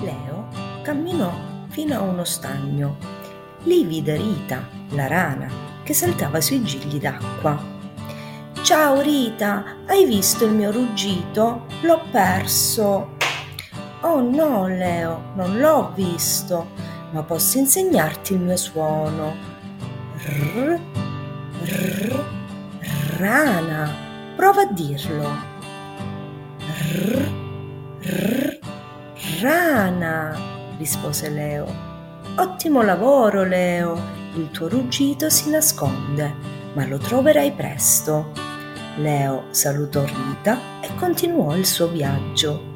Leo camminò fino a uno stagno. Lì vide Rita, la rana, che saltava sui gigli d'acqua. «Ciao Rita, hai visto il mio ruggito? L'ho perso!» «Oh no, Leo, non l'ho visto, ma posso insegnarti il mio suono. Rrr, rrr, rana, prova a dirlo. Rrr, rrr, rana», rispose Leo. «Ottimo lavoro, Leo, il tuo ruggito si nasconde, ma lo troverai presto». Leo salutò Rita e continuò il suo viaggio.